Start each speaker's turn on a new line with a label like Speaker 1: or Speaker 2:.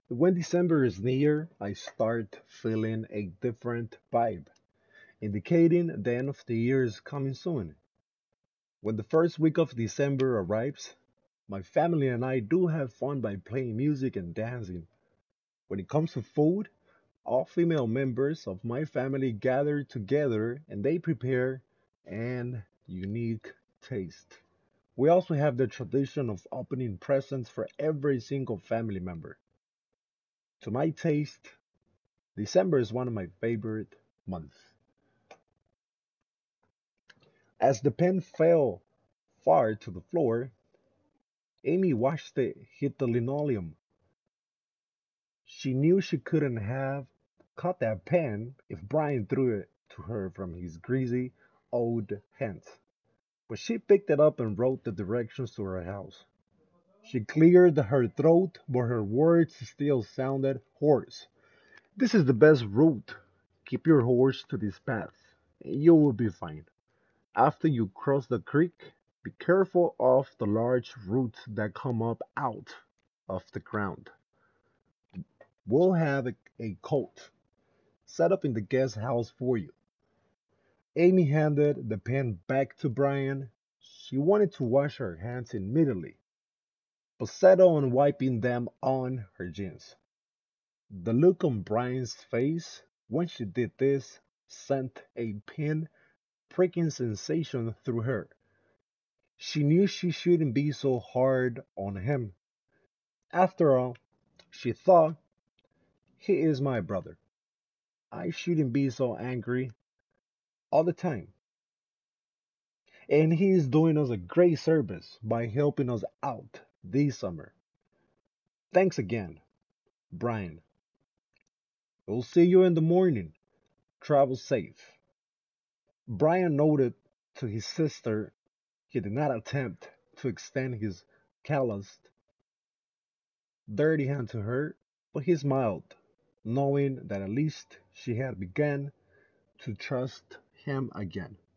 Speaker 1: When December is near, I start feeling a different vibe, indicating the end of the year is coming soon. When the first week of December arrives, my family and I do have fun by playing music and dancing. When it comes to food, all female members of my family gather together and they prepare an unique taste. We also have the tradition of opening presents for every single family member. To my taste, December is one of my favorite months. As the pen fell far to the floor, Amy watched it hit the linoleum. She knew she couldn't have caught that pen if Brian threw it to her from his greasy old hands. But she picked it up and wrote the directions to her house. She cleared her throat, but her words still sounded hoarse. This is the best route. Keep your horse to this path, and you will be fine. After you cross the creek, be careful of the large roots that come up out of the ground. We'll have a colt set up in the guest house for you. Amy handed the pen back to Brian. She wanted to wash her hands immediately, but settled on wiping them on her jeans. The look on Brian's face when she did this sent a pin pricking sensation through her. She knew she shouldn't be so hard on him. After all, she thought, he is my brother. I shouldn't be so angry all the time. And he is doing us a great service by helping us out this summer. Thanks again, Brian. We'll see you in the morning. Travel safe. Brian noted to his sister he did not attempt to extend his calloused, dirty hand to her, but he smiled, knowing that at least she had begun to trust him again.